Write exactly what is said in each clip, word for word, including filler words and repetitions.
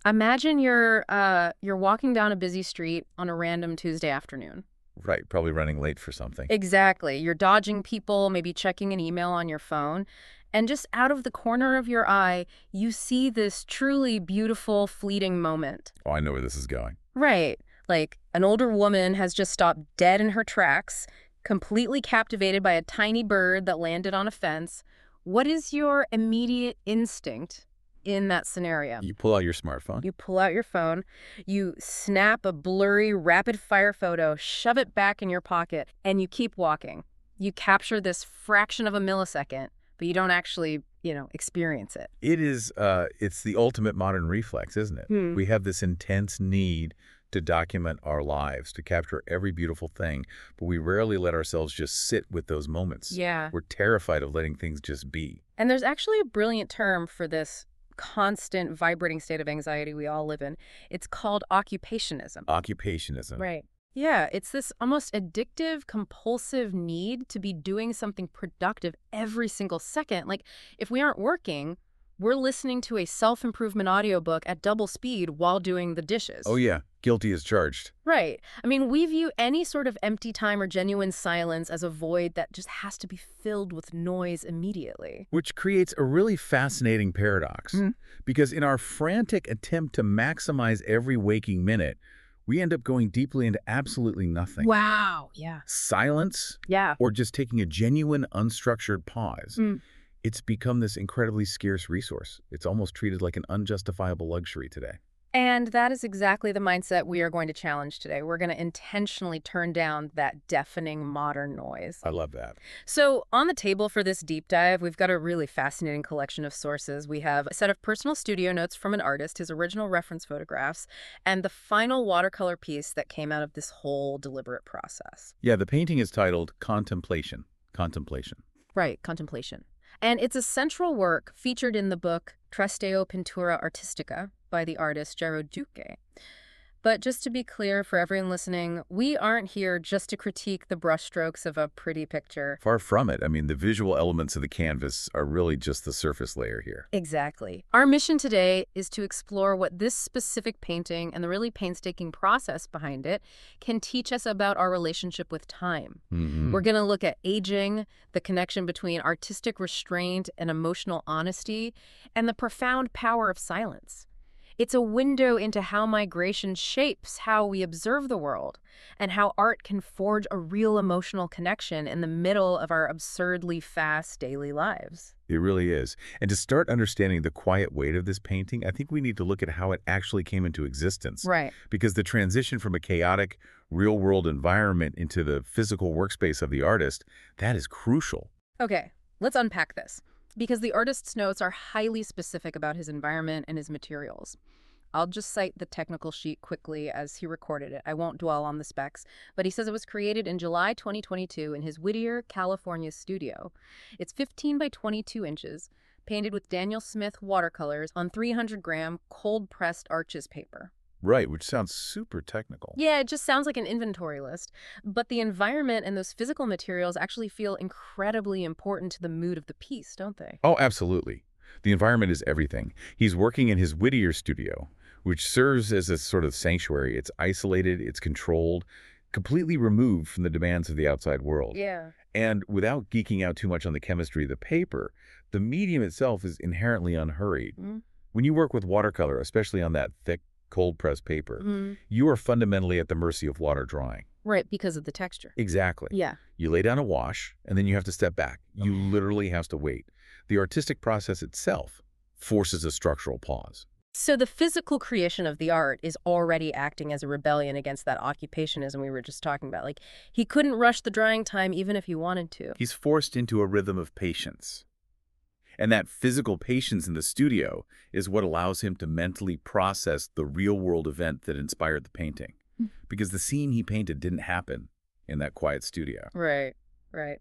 Imagine you're uh you're walking down a busy street on a random Tuesday afternoon. Right, probably running late for something. Exactly. You're dodging people, maybe checking an email on your phone, and just out of the corner of your eye, you see this truly beautiful, fleeting moment. Oh, I know where this is going. Right. Like an older woman has just stopped dead in her tracks, completely captivated by a tiny bird that landed on a fence. What is your immediate instinct in that scenario? You pull out your smartphone. You pull out your phone, you snap a blurry, rapid-fire photo, shove it back in your pocket, and you keep walking. You capture this fraction of a millisecond, but you don't actually, you know, experience it. It is, uh, it's the ultimate modern reflex, isn't it? Hmm. We have this intense need to document our lives, to capture every beautiful thing, but we rarely let ourselves just sit with those moments. Yeah. We're terrified of letting things just be. And there's actually a brilliant term for this constant vibrating state of anxiety we all live in. It's called occupationism. Occupationism. Right. Yeah, it's this almost addictive, compulsive need to be doing something productive every single second. Like, if we aren't working, we're listening to a self-improvement audiobook at double speed while doing the dishes. Oh yeah, guilty as charged. Right. I mean, we view any sort of empty time or genuine silence as a void that just has to be filled with noise immediately. Which creates a really fascinating paradox. Mm. Because in our frantic attempt to maximize every waking minute, we end up going deeply into absolutely nothing. Wow. Yeah. Silence, Yeah. or just taking a genuine unstructured pause. Mm. It's become this incredibly scarce resource. It's almost treated like an unjustifiable luxury today. And that is exactly the mindset we are going to challenge today. We're going to intentionally turn down that deafening modern noise. I love that. So on the table for this deep dive, we've got a really fascinating collection of sources. We have a set of personal studio notes from an artist, his original reference photographs, and the final watercolor piece that came out of this whole deliberate process. Yeah, the painting is titled Contemplation. Contemplation. Right, contemplation. And it's a central work featured in the book Trasteo Pintura Artistica by the artist Gero Duque. But just to be clear for everyone listening, we aren't here just to critique the brushstrokes of a pretty picture. Far from it. I mean, the visual elements of the canvas are really just the surface layer here. Exactly. Our mission today is to explore what this specific painting and the really painstaking process behind it can teach us about our relationship with time. Mm-hmm. We're going to look at aging, the connection between artistic restraint and emotional honesty, and the profound power of silence. It's a window into how migration shapes how we observe the world and how art can forge a real emotional connection in the middle of our absurdly fast daily lives. It really is. And to start understanding the quiet weight of this painting, I think we need to look at how it actually came into existence. Right. Because the transition from a chaotic, real-world environment into the physical workspace of the artist, that is crucial. Okay, let's unpack this. Because the artist's notes are highly specific about his environment and his materials. I'll just cite the technical sheet quickly as he recorded it. I won't dwell on the specs, but he says it was created in July twenty twenty-two in his Whittier, California studio. It's fifteen by twenty-two inches, painted with Daniel Smith watercolors on three hundred gram cold-pressed Arches paper. Right, which sounds super technical. Yeah, it just sounds like an inventory list. But the environment and those physical materials actually feel incredibly important to the mood of the piece, don't they? Oh, absolutely. The environment is everything. He's working in his Whittier studio, which serves as a sort of sanctuary. It's isolated, it's controlled, completely removed from the demands of the outside world. Yeah. And without geeking out too much on the chemistry of the paper, the medium itself is inherently unhurried. Mm. When you work with watercolor, especially on that thick, cold-pressed paper, Mm. you are fundamentally at the mercy of water drying. Right, because of the texture. Exactly. Yeah. You lay down a wash, and then you have to step back. You literally have to wait. The artistic process itself forces a structural pause. So the physical creation of the art is already acting as a rebellion against that occupationism we were just talking about. Like, he couldn't rush the drying time even if he wanted to. He's forced into a rhythm of patience. And that physical patience in the studio is what allows him to mentally process the real-world event that inspired the painting. Mm. Because the scene he painted didn't happen in that quiet studio. Right, right.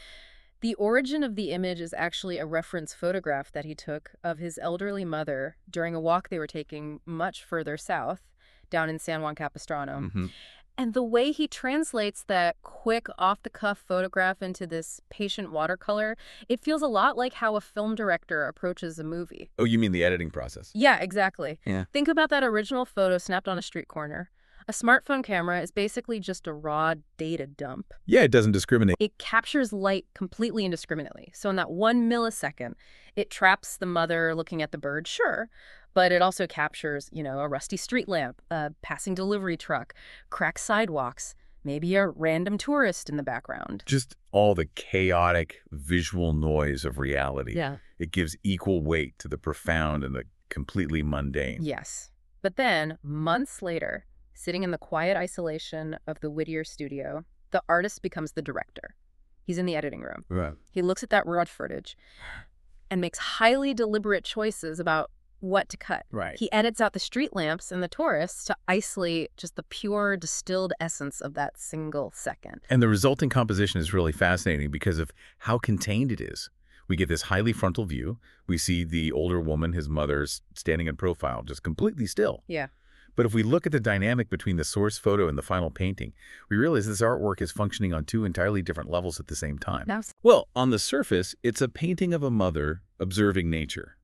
The origin of the image is actually a reference photograph that he took of his elderly mother during a walk they were taking much further south, down in San Juan Capistrano. Mm-hmm. And the way he translates that quick, off-the-cuff photograph into this patient watercolor, it feels a lot like how a film director approaches a movie. Oh, you mean the editing process? Yeah, exactly. Yeah. Think about that original photo snapped on a street corner. A smartphone camera is basically just a raw data dump. Yeah, it doesn't discriminate. It captures light completely indiscriminately. So in that one millisecond, it traps the mother looking at the bird, sure, but it also captures, you know, a rusty street lamp, a passing delivery truck, cracked sidewalks, maybe a random tourist in the background. Just all the chaotic visual noise of reality. Yeah. It gives equal weight to the profound and the completely mundane. Yes. But then, months later, sitting in the quiet isolation of the Whittier studio, the artist becomes the director. He's in the editing room. Right. He looks at that raw footage and makes highly deliberate choices about what to cut. Right. He edits out the street lamps and the tourists to isolate just the pure distilled essence of that single second. And the resulting composition is really fascinating because of how contained it is. We get this highly frontal view. We see the older woman, his mother's, standing in profile, just completely still. Yeah. But if we look at the dynamic between the source photo and the final painting, we realize this artwork is functioning on two entirely different levels at the same time. Now, Well, on the surface, it's a painting of a mother observing nature.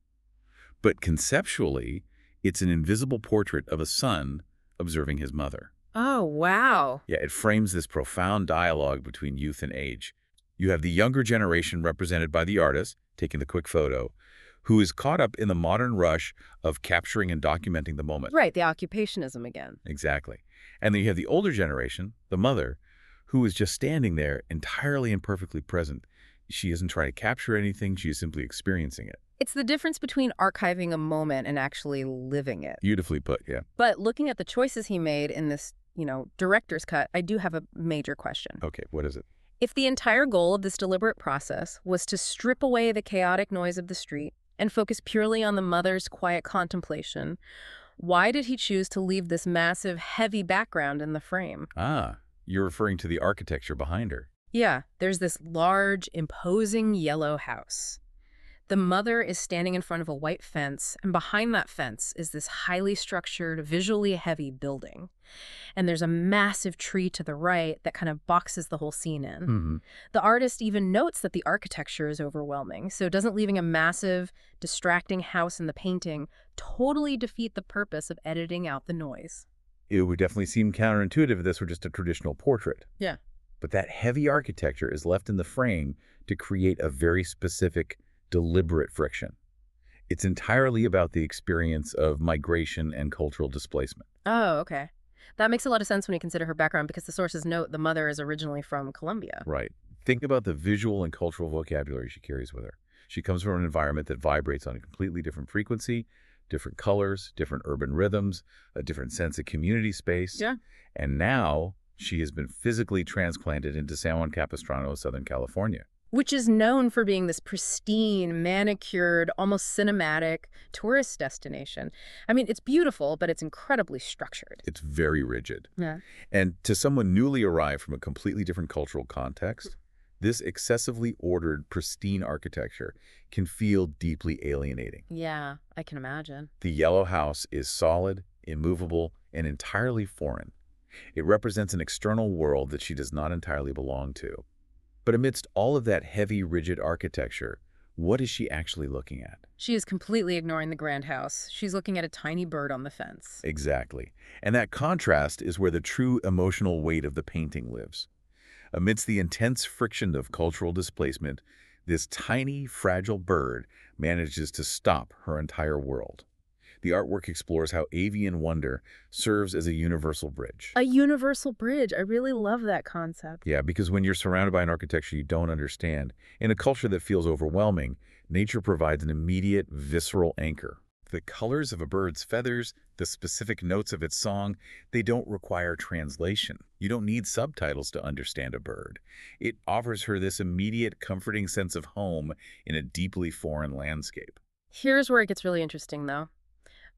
But conceptually, it's an invisible portrait of a son observing his mother. oh, wow. Yeah, it frames this profound dialogue between youth and age. You have the younger generation represented by the artist, taking the quick photo, who is caught up in the modern rush of capturing and documenting the moment. Right, the occupationism again. Exactly. And then you have the older generation, the mother, who is just standing there entirely and perfectly present. She isn't trying to capture anything. She is simply experiencing it. It's the difference between archiving a moment and actually living it. Beautifully put, yeah. But looking at the choices he made in this, you know, director's cut, I do have a major question. Okay, what is it? If the entire goal of this deliberate process was to strip away the chaotic noise of the street and focus purely on the mother's quiet contemplation, why did he choose to leave this massive, heavy background in the frame? Ah, you're referring to the architecture behind her. Yeah, there's this large, imposing yellow house. The mother is standing in front of a white fence, and behind that fence is this highly structured, visually heavy building. And there's a massive tree to the right that kind of boxes the whole scene in. Mm-hmm. The artist even notes that the architecture is overwhelming, so doesn't leaving a massive, distracting house in the painting totally defeat the purpose of editing out the noise. It would definitely seem counterintuitive if this were just a traditional portrait. Yeah. But that heavy architecture is left in the frame to create a very specific, deliberate friction. It's entirely about the experience of migration and cultural displacement. Oh, okay. That makes a lot of sense when you consider her background because the sources note the mother is originally from Colombia. Right. Think about the visual and cultural vocabulary she carries with her. She comes from an environment that vibrates on a completely different frequency, different colors, different urban rhythms, a different sense of community space. Yeah. And now she has been physically transplanted into San Juan Capistrano, Southern California. Which is known for being this pristine, manicured, almost cinematic tourist destination. I mean, it's beautiful, but it's incredibly structured. It's very rigid. Yeah. And to someone newly arrived from a completely different cultural context, this excessively ordered, pristine architecture can feel deeply alienating. Yeah, I can imagine. The yellow house is solid, immovable, and entirely foreign. It represents an external world that she does not entirely belong to. But amidst all of that heavy, rigid architecture, what is she actually looking at? She is completely ignoring the grand house. She's looking at a tiny bird on the fence. Exactly. And that contrast is where the true emotional weight of the painting lives. Amidst the intense friction of cultural displacement, this tiny, fragile bird manages to stop her entire world. The artwork explores how avian wonder serves as a universal bridge. A universal bridge. I really love that concept. Yeah, because when you're surrounded by an architecture you don't understand, in a culture that feels overwhelming, nature provides an immediate, visceral anchor. The colors of a bird's feathers, the specific notes of its song, they don't require translation. You don't need subtitles to understand a bird. It offers her this immediate, comforting sense of home in a deeply foreign landscape. Here's where it gets really interesting, though.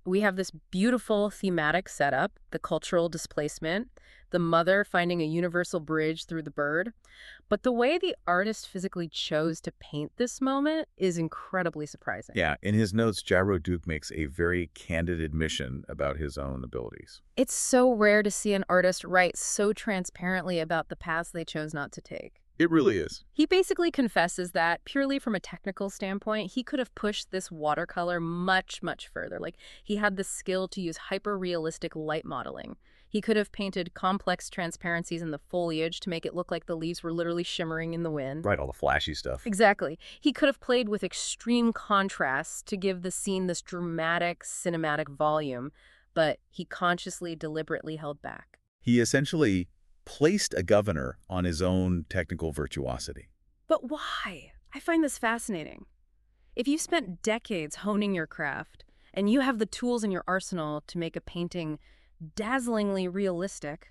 We have this beautiful thematic setup, the cultural displacement, the mother finding a universal bridge through the bird. But the way the artist physically chose to paint this moment is incredibly surprising. Yeah, in his notes, Gyro Duke makes a very candid admission about his own abilities. It's so rare to see an artist write so transparently about the paths they chose not to take. It really is. He basically confesses that, purely from a technical standpoint, he could have pushed this watercolor much, much further. Like, he had the skill to use hyper-realistic light modeling. He could have painted complex transparencies in the foliage to make it look like the leaves were literally shimmering in the wind. Right, all the flashy stuff. Exactly. He could have played with extreme contrasts to give the scene this dramatic, cinematic volume, but he consciously, deliberately held back. He essentially placed a governor on his own technical virtuosity. But why? I find this fascinating. If you spent decades honing your craft, and you have the tools in your arsenal to make a painting dazzlingly realistic,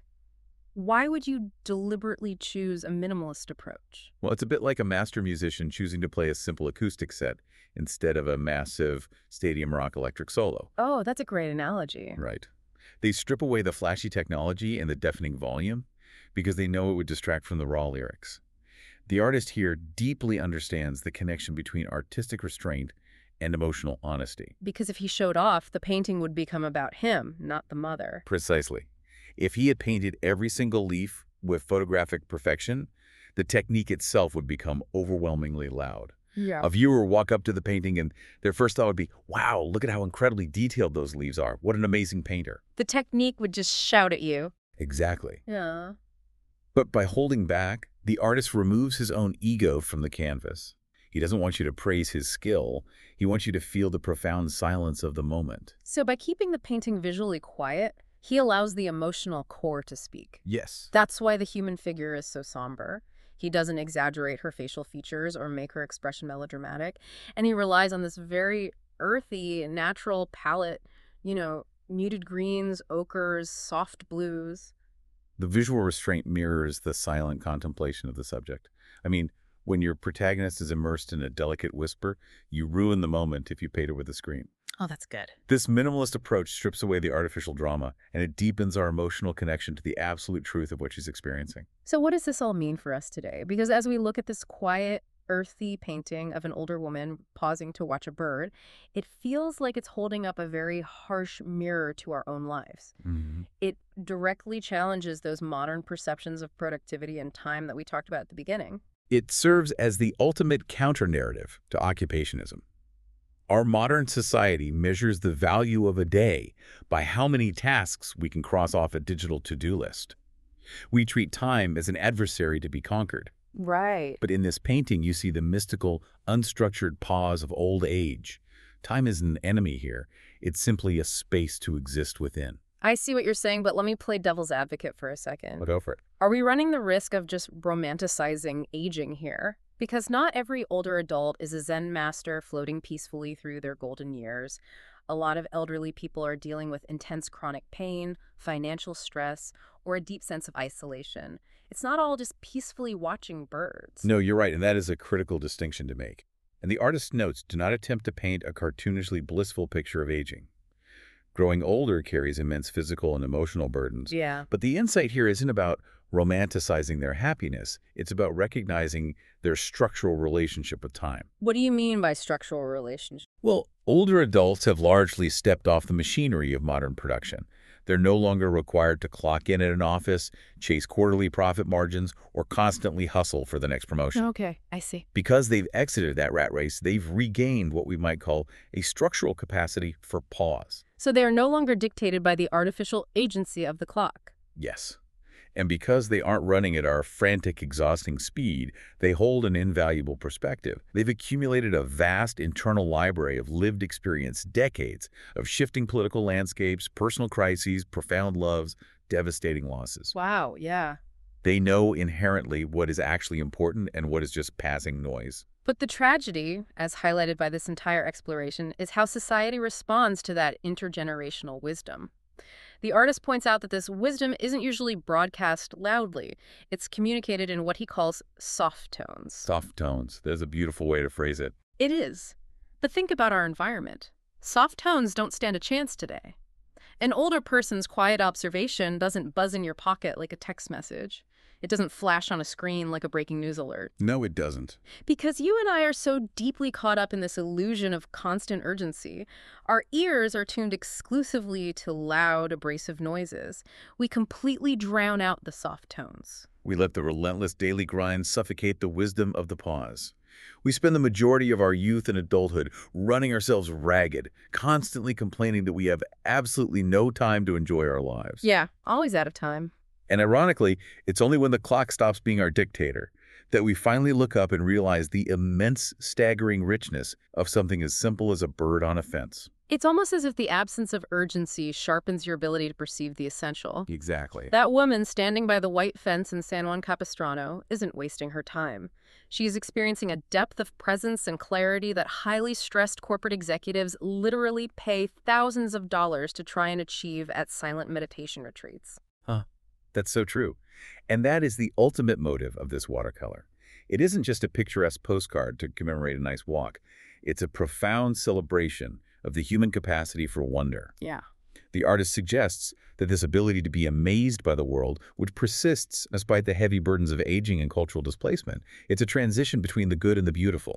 why would you deliberately choose a minimalist approach? Well, it's a bit like a master musician choosing to play a simple acoustic set instead of a massive stadium rock electric solo. Oh, that's a great analogy. Right. They strip away the flashy technology and the deafening volume because they know it would distract from the raw lyrics. The artist here deeply understands the connection between artistic restraint and emotional honesty. Because if he showed off, the painting would become about him, not the mother. Precisely. If he had painted every single leaf with photographic perfection, the technique itself would become overwhelmingly loud. Yeah. A viewer would walk up to the painting and their first thought would be, wow, look at how incredibly detailed those leaves are. What an amazing painter. The technique would just shout at you. Exactly. Yeah. But by holding back, the artist removes his own ego from the canvas. He doesn't want you to praise his skill. He wants you to feel the profound silence of the moment. So by keeping the painting visually quiet, he allows the emotional core to speak. Yes. That's why the human figure is so somber. He doesn't exaggerate her facial features or make her expression melodramatic. And he relies on this very earthy, natural palette, you know, muted greens, ochres, soft blues. The visual restraint mirrors the silent contemplation of the subject. I mean, when your protagonist is immersed in a delicate whisper, you ruin the moment if you paint it with a scream. Oh, that's good. This minimalist approach strips away the artificial drama, and it deepens our emotional connection to the absolute truth of what she's experiencing. So what does this all mean for us today? Because as we look at this quiet, earthy painting of an older woman pausing to watch a bird, it feels like it's holding up a very harsh mirror to our own lives. Mm-hmm. It directly challenges those modern perceptions of productivity and time that we talked about at the beginning. It serves as the ultimate counter-narrative to occupationism. Our modern society measures the value of a day by how many tasks we can cross off a digital to-do list. We treat time as an adversary to be conquered. Right. But in this painting, you see the mystical, unstructured pause of old age. Time isn't an enemy here. It's simply a space to exist within. I see what you're saying, but let me play devil's advocate for a second. Well, go for it. Are we running the risk of just romanticizing aging here? Because not every older adult is a Zen master floating peacefully through their golden years. A lot of elderly people are dealing with intense chronic pain, financial stress, or a deep sense of isolation. It's not all just peacefully watching birds. No, you're right, and that is a critical distinction to make. And the artist's notes do not attempt to paint a cartoonishly blissful picture of aging. Growing older carries immense physical and emotional burdens. Yeah. But the insight here isn't about romanticizing their happiness. It's about recognizing their structural relationship with time. What do you mean by structural relationship? Well, older adults have largely stepped off the machinery of modern production. They're no longer required to clock in at an office, chase quarterly profit margins, or constantly hustle for the next promotion. Okay, I see. Because they've exited that rat race, they've regained what we might call a structural capacity for pause. So they are no longer dictated by the artificial agency of the clock. Yes. And because they aren't running at our frantic, exhausting speed, they hold an invaluable perspective. They've accumulated a vast internal library of lived experience, decades of shifting political landscapes, personal crises, profound loves, devastating losses. Wow, yeah. They know inherently what is actually important and what is just passing noise. But the tragedy, as highlighted by this entire exploration, is how society responds to that intergenerational wisdom. The artist points out that this wisdom isn't usually broadcast loudly. It's communicated in what he calls soft tones. Soft tones. There's a beautiful way to phrase it. It is. But think about our environment. Soft tones don't stand a chance today. An older person's quiet observation doesn't buzz in your pocket like a text message. It doesn't flash on a screen like a breaking news alert. No, it doesn't. Because you and I are so deeply caught up in this illusion of constant urgency, our ears are tuned exclusively to loud, abrasive noises. We completely drown out the soft tones. We let the relentless daily grind suffocate the wisdom of the pause. We spend the majority of our youth and adulthood running ourselves ragged, constantly complaining that we have absolutely no time to enjoy our lives. Yeah, always out of time. And ironically, it's only when the clock stops being our dictator that we finally look up and realize the immense, staggering richness of something as simple as a bird on a fence. It's almost as if the absence of urgency sharpens your ability to perceive the essential. Exactly. That woman standing by the white fence in San Juan Capistrano isn't wasting her time. She is experiencing a depth of presence and clarity that highly stressed corporate executives literally pay thousands of dollars to try and achieve at silent meditation retreats. Huh. That's so true. And that is the ultimate motive of this watercolor. It isn't just a picturesque postcard to commemorate a nice walk. It's a profound celebration of the human capacity for wonder. Yeah. The artist suggests that this ability to be amazed by the world, which persists despite the heavy burdens of aging and cultural displacement, it's a transition between the good and the beautiful.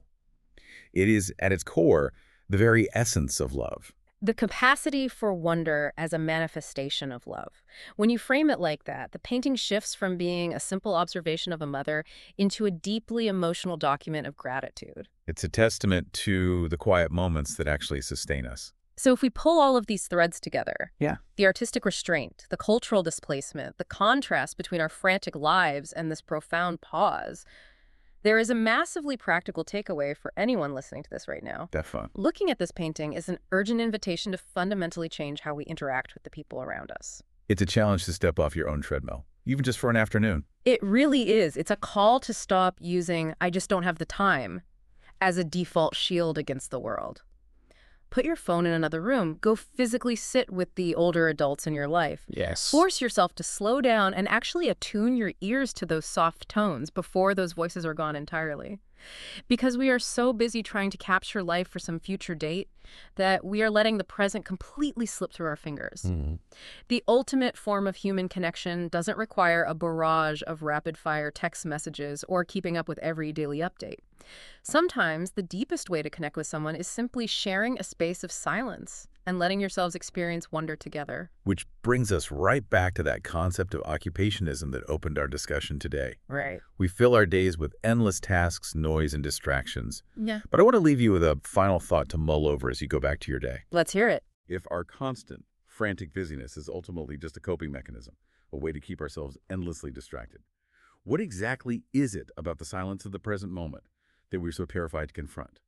It is, at its core, the very essence of love. The capacity for wonder as a manifestation of love. When you frame it like that, the painting shifts from being a simple observation of a mother into a deeply emotional document of gratitude. It's a testament to the quiet moments that actually sustain us. So if we pull all of these threads together, Yeah. the artistic restraint, the cultural displacement, the contrast between our frantic lives and this profound pause, there is a massively practical takeaway for anyone listening to this right now. Definitely. Looking at this painting is an urgent invitation to fundamentally change how we interact with the people around us. It's a challenge to step off your own treadmill, even just for an afternoon. It really is. It's a call to stop using "I just don't have the time" as a default shield against the world. Put your phone in another room. Go physically sit with the older adults in your life. Yes. Force yourself to slow down and actually attune your ears to those soft tones before those voices are gone entirely. Because we are so busy trying to capture life for some future date that we are letting the present completely slip through our fingers. Mm. The ultimate form of human connection doesn't require a barrage of rapid-fire text messages or keeping up with every daily update. Sometimes the deepest way to connect with someone is simply sharing a space of silence and letting yourselves experience wonder together. Which brings us right back to that concept of occupationism that opened our discussion today. Right. We fill our days with endless tasks, noise, and distractions. Yeah. But I want to leave you with a final thought to mull over as you go back to your day. Let's hear it. If our constant, frantic busyness is ultimately just a coping mechanism, a way to keep ourselves endlessly distracted, what exactly is it about the silence of the present moment that we're so terrified to confront?